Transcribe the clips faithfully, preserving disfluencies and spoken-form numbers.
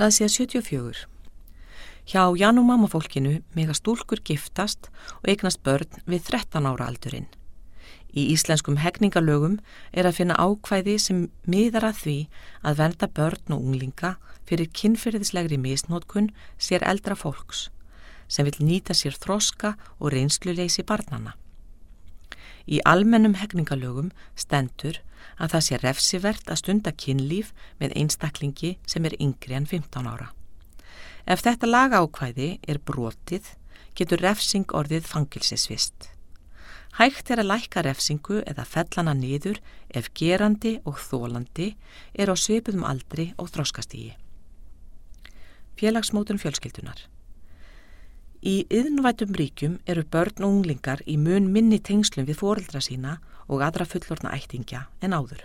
Blaðsíða sjötíu og fjögur. Hjá Jan og mamma fólkinu mega stúlkur giftast og eignast börn við þrettán ára aldurinn. Í íslenskum hegningalögum er að finna ákvæði sem miðar að því að vernda börn og unglinga fyrir kynferðislegri misnotkun sér eldra fólks, sem vill nýta sér þroska og reynsluleysi barnanna. Í almennum hegningalögum stendur að það sé refsivert að stunda kynlíf með einstaklingi sem er yngri en fimmtán ára. Ef þetta lagaákvæði er brotið, getur refsing orðið fangelsisvist. Hægt er að lækka refsingu eða fellana niður ef gerandi og þolandi er á svipuðum aldri og þroskastigi. Félagsmótun fjölskyldunar. Í iðnvæddum ríkjum eru börn og unglingar í mun minni tengslum við foreldra sína og aðra fullorðna ættingja en áður.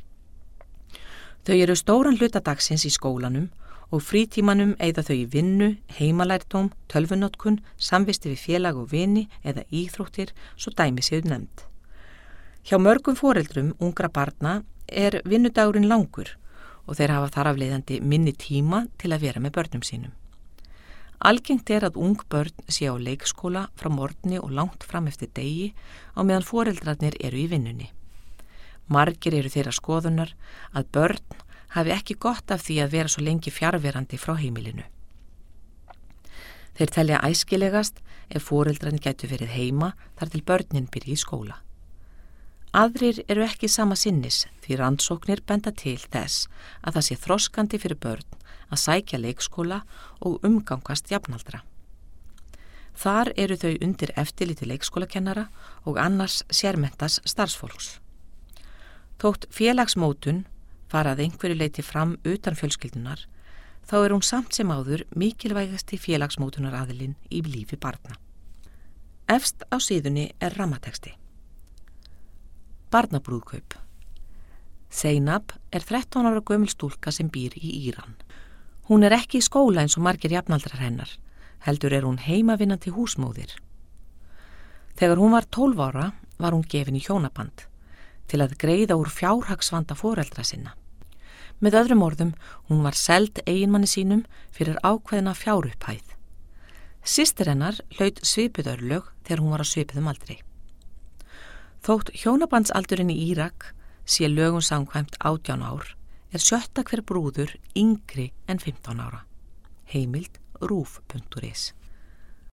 Þau eru stóran hluta dagsins í skólanum og frítímanum eyða þau í vinnu, heimalærdóm, tölvunotkun, samvisti við félag og vini eða íþróttir, svo dæmi séu nefnd. Hjá mörgum foreldrum ungra barna er vinnudagurinn langur og þeir hafa þar af leiðandi minni tíma til að vera með börnum sínum. Algengt er að ung börn sé á leikskóla frá morgni og langt fram eftir degi á meðan foreldrarnir eru í vinnunni. Margir eru þeirra skoðunar að börn hafi ekki gott af því að vera svo lengi fjarverandi frá heimilinu. Þeir telja æskilegast ef foreldrarnir gætu verið heima þar til börnin byrji í skóla. Aðrir eru ekki sama sinnis því rannsóknir benda til þess að það sé þroskandi fyrir börn að sækja leikskóla og umgangast jafnaldra. Þar eru þau undir eftirliti leikskólakennara og annars sérmentas starfsfólks. Þótt félagsmótun fara að einhverju leyti fram utan fjölskyldunar, þá er hún samt sem áður mikilvægasti félagsmótunaraðilinn í lífi barna. Efst á síðunni er rammateksti. Barnabrúðkaup. Zainab er þrettán ára gömul stúlka sem býr í Íran. Hún er ekki í skóla eins og margir jafnaldrar hennar, heldur er hún heimavinnandi húsmóðir. Þegar hún var tólf ára var hún gefin í hjónaband til að greiða úr fjárhagsvanda foreldra sinna. Með öðrum orðum, hún var seld eiginmanni sínum fyrir ákveðna fjárupphæð. Systir hennar hlaut svipuð örlög þegar hún var á svipuðum aldri. Þótt hjónabandsaldurinn í Írak sé lögum samkvæmt átján ár, er sjötta hver brúður yngri en fimmtán ára. Heimild rúf punktur is